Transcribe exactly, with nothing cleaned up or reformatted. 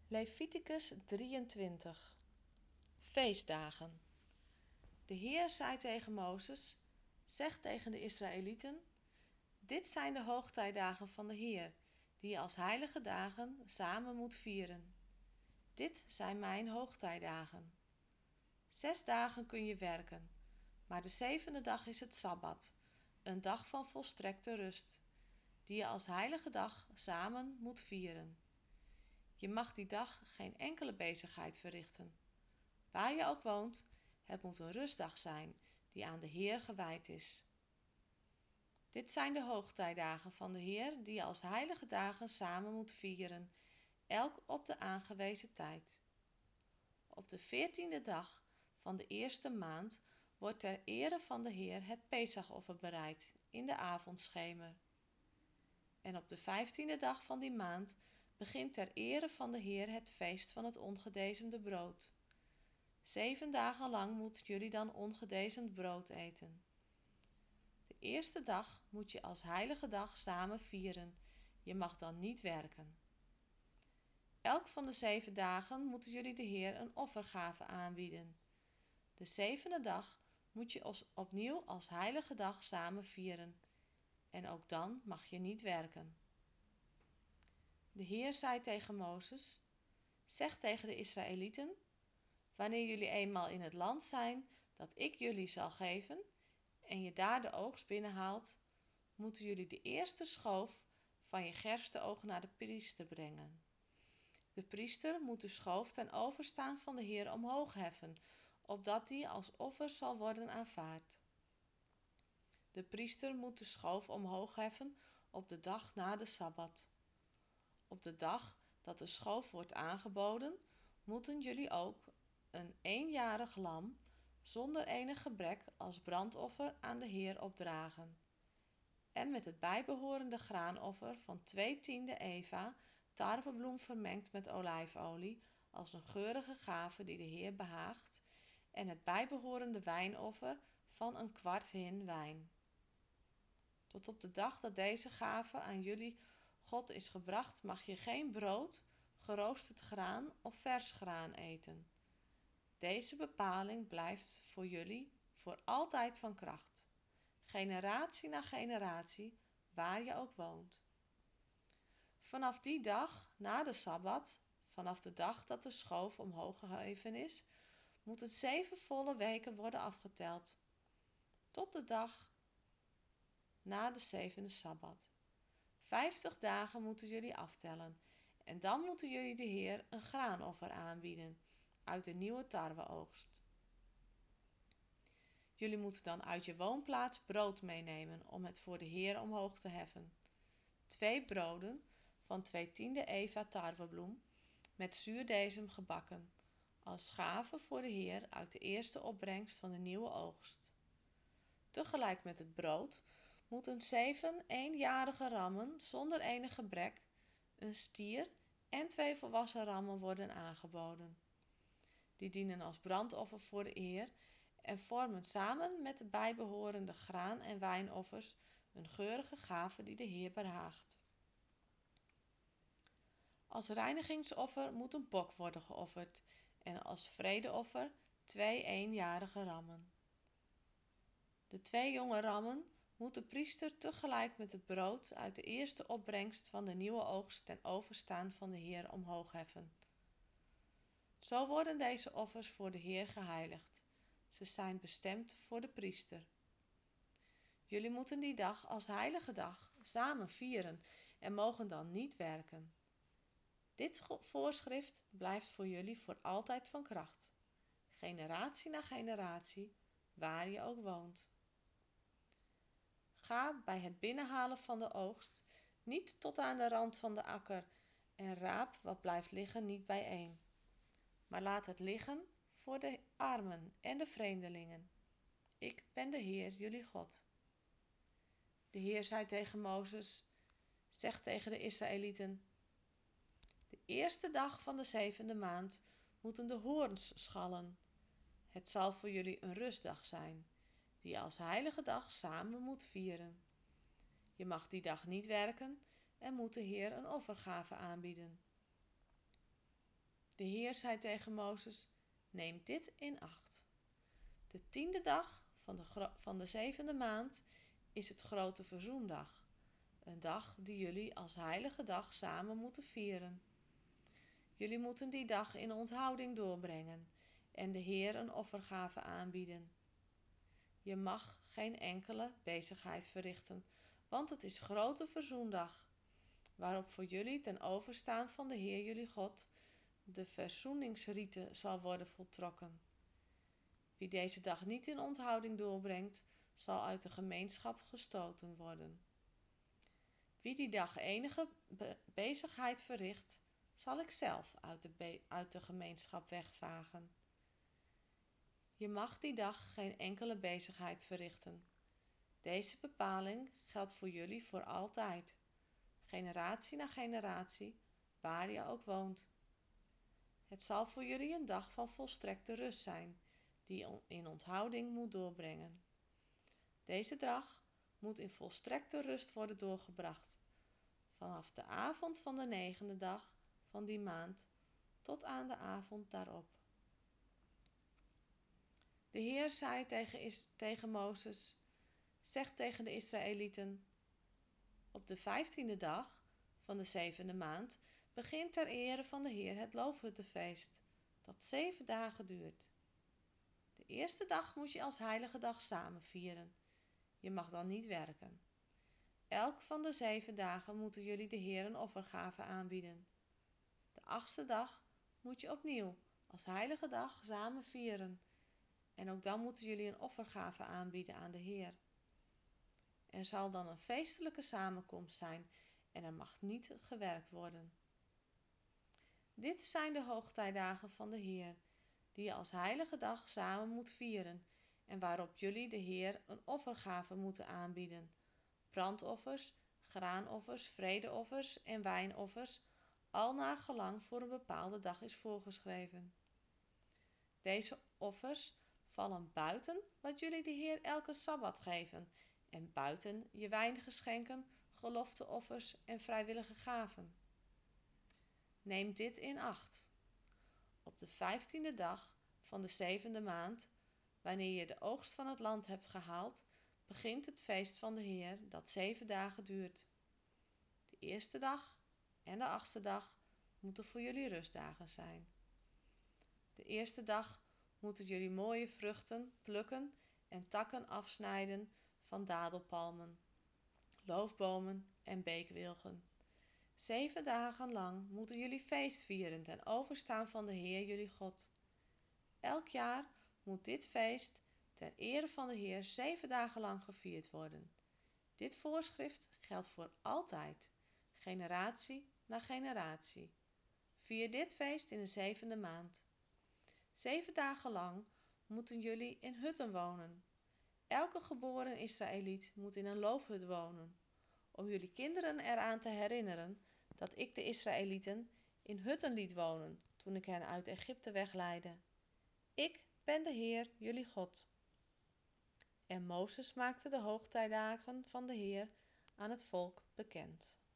Leviticus drieëntwintig. Feestdagen. De Heer zei tegen Mozes: zeg tegen de Israëlieten: dit zijn de hoogtijdagen van de Heer, die je als heilige dagen samen moet vieren. Dit zijn mijn hoogtijdagen. Zes dagen kun je werken, maar de zevende dag is het Sabbat, een dag van volstrekte rust, die je als heilige dag samen moet vieren. Je mag die dag geen enkele bezigheid verrichten. Waar je ook woont, het moet een rustdag zijn die aan de Heer gewijd is. Dit zijn de hoogtijdagen van de Heer die je als heilige dagen samen moet vieren, elk op de aangewezen tijd. Op de veertiende dag van de eerste maand wordt ter ere van de Heer het Pesachoffer bereid in de avondschemer. En op de vijftiende dag van die maand begint ter ere van de Heer het feest van het ongedezemde brood. Zeven dagen lang moeten jullie dan ongedezemd brood eten. De eerste dag moet je als heilige dag samen vieren. Je mag dan niet werken. Elk van de zeven dagen moeten jullie de Heer een offergave aanbieden. De zevende dag moet je als opnieuw als heilige dag samen vieren. En ook dan mag je niet werken. De Heer zei tegen Mozes: zeg tegen de Israëlieten: wanneer jullie eenmaal in het land zijn dat ik jullie zal geven en je daar de oogst binnenhaalt, moeten jullie de eerste schoof van je gerstenoog naar de priester brengen. De priester moet de schoof ten overstaan van de Heer omhoog heffen, opdat die als offer zal worden aanvaard. De priester moet de schoof omhoog heffen op de dag na de Sabbat. Op de dag dat de schoof wordt aangeboden, moeten jullie ook een eenjarig lam zonder enig gebrek als brandoffer aan de Heer opdragen. En met het bijbehorende graanoffer van twee tiende eva tarwebloem vermengd met olijfolie als een geurige gave die de Heer behaagt, en het bijbehorende wijnoffer van een kwart hin wijn. Tot op de dag dat deze gave aan jullie God is gebracht, mag je geen brood, geroosterd graan of vers graan eten. Deze bepaling blijft voor jullie voor altijd van kracht, generatie na generatie, waar je ook woont. Vanaf die dag, na de Sabbat, vanaf de dag dat de schoof omhoog geheven is, moeten zeven volle weken worden afgeteld, tot de dag na de zevende Sabbat. Vijftig dagen moeten jullie aftellen, en dan moeten jullie de Heer een graanoffer aanbieden uit de nieuwe tarweoogst. Jullie moeten dan uit je woonplaats brood meenemen om het voor de Heer omhoog te heffen. Twee broden van twee tiende eva tarwebloem met zuurdesem gebakken, als gave voor de Heer uit de eerste opbrengst van de nieuwe oogst. Tegelijk met het brood moeten zeven eenjarige rammen zonder enig gebrek, een stier en twee volwassen rammen worden aangeboden. Die dienen als brandoffer voor de Heer en vormen samen met de bijbehorende graan- en wijnoffers een geurige gave die de Heer behaagt. Als reinigingsoffer moet een bok worden geofferd en als vredeoffer twee eenjarige rammen. De twee jonge rammen moet de priester tegelijk met het brood uit de eerste opbrengst van de nieuwe oogst ten overstaan van de Heer omhoog heffen. Zo worden deze offers voor de Heer geheiligd. Ze zijn bestemd voor de priester. Jullie moeten die dag als heilige dag samen vieren en mogen dan niet werken. Dit voorschrift blijft voor jullie voor altijd van kracht, generatie na generatie, waar je ook woont. Ga bij het binnenhalen van de oogst niet tot aan de rand van de akker en raap wat blijft liggen niet bijeen, maar laat het liggen voor de armen en de vreemdelingen. Ik ben de Heer, jullie God. De Heer zei tegen Mozes: zeg tegen de Israëlieten: de eerste dag van de zevende maand moeten de hoorns schallen. Het zal voor jullie een rustdag zijn, die je als heilige dag samen moet vieren. Je mag die dag niet werken en moet de Heer een offergave aanbieden. De Heer zei tegen Mozes: neem dit in acht. De tiende dag van de, gro- van de zevende maand is het grote verzoendag, een dag die jullie als heilige dag samen moeten vieren. Jullie moeten die dag in onthouding doorbrengen en de Heer een offergave aanbieden. Je mag geen enkele bezigheid verrichten, want het is grote verzoendag, waarop voor jullie ten overstaan van de Heer jullie God de verzoeningsrite zal worden voltrokken. Wie deze dag niet in onthouding doorbrengt, zal uit de gemeenschap gestoten worden. Wie die dag enige be- bezigheid verricht, zal ik zelf uit de, be- uit de gemeenschap wegvagen. Je mag die dag geen enkele bezigheid verrichten. Deze bepaling geldt voor jullie voor altijd, generatie na generatie, waar je ook woont. Het zal voor jullie een dag van volstrekte rust zijn, die je in onthouding moet doorbrengen. Deze dag moet in volstrekte rust worden doorgebracht, vanaf de avond van de negende dag van die maand tot aan de avond daarop. De Heer zei tegen, Is- tegen Mozes: zeg tegen de Israëlieten: op de vijftiende dag van de zevende maand begint ter ere van de Heer het loofhuttenfeest, dat zeven dagen duurt. De eerste dag moet je als heilige dag samen vieren. Je mag dan niet werken. Elk van de zeven dagen moeten jullie de Heer een offergave aanbieden. De achtste dag moet je opnieuw als heilige dag samen vieren. En ook dan moeten jullie een offergave aanbieden aan de Heer. Er zal dan een feestelijke samenkomst zijn en er mag niet gewerkt worden. Dit zijn de hoogtijdagen van de Heer, die je als heilige dag samen moet vieren en waarop jullie de Heer een offergave moeten aanbieden. Brandoffers, graanoffers, vredeoffers en wijnoffers, al naar gelang voor een bepaalde dag is voorgeschreven. Deze offers vallen buiten wat jullie de Heer elke Sabbat geven en buiten je wijngeschenken, gelofteoffers en vrijwillige gaven. Neem dit in acht. Op de vijftiende dag van de zevende maand, wanneer je de oogst van het land hebt gehaald, begint het feest van de Heer dat zeven dagen duurt. De eerste dag en de achtste dag moeten voor jullie rustdagen zijn. De eerste dag moeten jullie mooie vruchten plukken en takken afsnijden van dadelpalmen, loofbomen en beekwilgen. Zeven dagen lang moeten jullie feest vieren ten overstaan van de Heer jullie God. Elk jaar moet dit feest ter ere van de Heer zeven dagen lang gevierd worden. Dit voorschrift geldt voor altijd, generatie na generatie. Vier dit feest in de zevende maand. Zeven dagen lang moeten jullie in hutten wonen. Elke geboren Israëliet moet in een loofhut wonen, om jullie kinderen eraan te herinneren dat ik de Israëlieten in hutten liet wonen toen ik hen uit Egypte wegleidde. Ik ben de Heer, jullie God. En Mozes maakte de hoogtijdagen van de Heer aan het volk bekend.